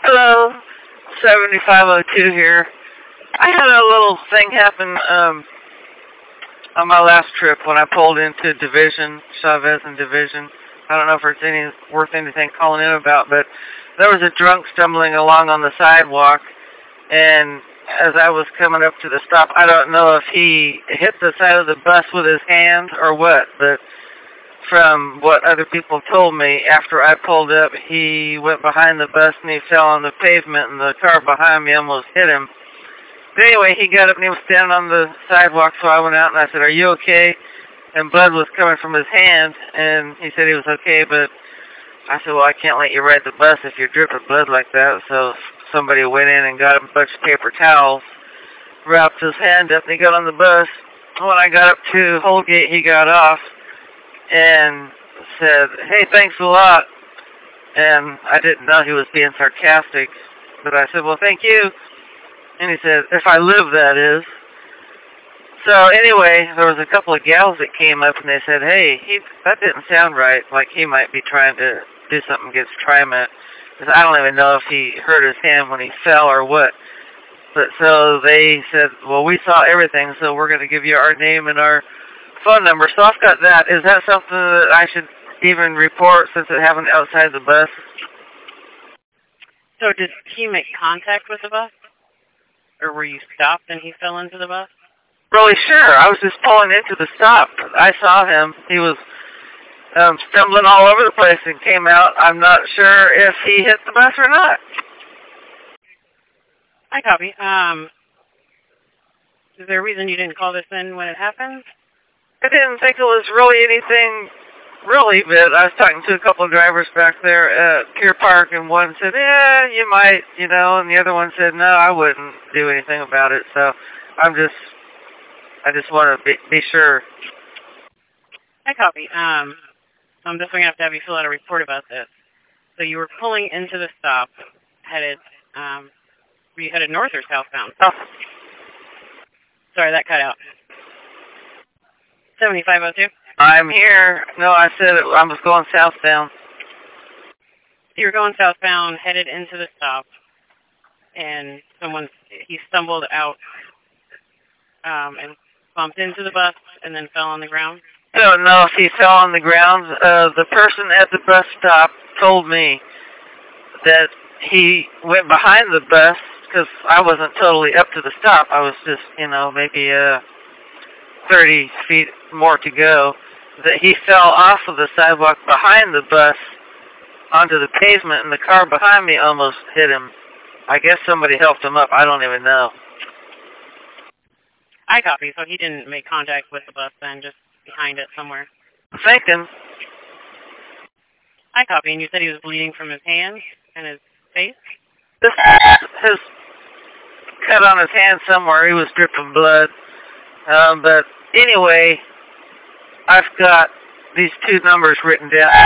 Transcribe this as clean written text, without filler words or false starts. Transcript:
Hello, 7502 here. I had a little thing happen on my last trip when I pulled into Division, Chavez and Division. I don't know if it's worth anything calling in about, but there was a drunk stumbling along on the sidewalk, and as I was coming up to the stop, I don't know if he hit the side of the bus with his hand or what, but from what other people told me, after I pulled up, he went behind the bus and he fell on the pavement, and the car behind me almost hit him. But anyway, he got up and he was standing on the sidewalk, so I went out and I said, "Are you okay?" And blood was coming from his hand, and he said he was okay, but I said, "Well, I can't let you ride the bus if you're dripping blood like that." So somebody went in and got a bunch of paper towels, wrapped his hand up, and he got on the bus. When I got up to Holgate, he got off and said, "Hey, thanks a lot." And I didn't know he was being sarcastic, but I said, "Well, thank you." And he said, "If I live, that is." So anyway, there was a couple of gals that came up and they said, "Hey, that didn't sound right. Like he might be trying to do something against TriMet." Because I don't even know if he hurt his hand when he fell or what. But so they said, "Well, we saw everything, so we're going to give you our name and our phone number." So I've got that. Is that something that I should even report since it happened outside the bus? So did he make contact with the bus? Or were you stopped and he fell into the bus? Really sure. I was just pulling into the stop. I saw him. He was stumbling all over the place and came out. I'm not sure if he hit the bus or not. I copy. Is there a reason you didn't call this in when it happened? I didn't think it was really anything really, but I was talking to a couple of drivers back there at Pier Park, and one said, "Yeah, you might, and the other one said, "No, I wouldn't do anything about it." So I just want to be sure. I copy. I'm just going to have you fill out a report about this. So you were pulling into the stop, were you headed north or southbound? Oh. Sorry, that cut out. 7502? I'm here. No, I said I was going southbound. You were going southbound, headed into the stop, and he stumbled out and bumped into the bus and then fell on the ground? I don't know if he fell on the ground. The person at the bus stop told me that he went behind the bus because I wasn't totally up to the stop. I was just, maybe 30 feet more to go. That he fell off of the sidewalk behind the bus onto the pavement, and the car behind me almost hit him. I guess somebody helped him up. I don't even know. I copy. So he didn't make contact with the bus then, just behind it somewhere. Thinking. I copy. And you said he was bleeding from his hands and his face? His cut on his hand somewhere. He was dripping blood. But anyway, I've got these two numbers written down.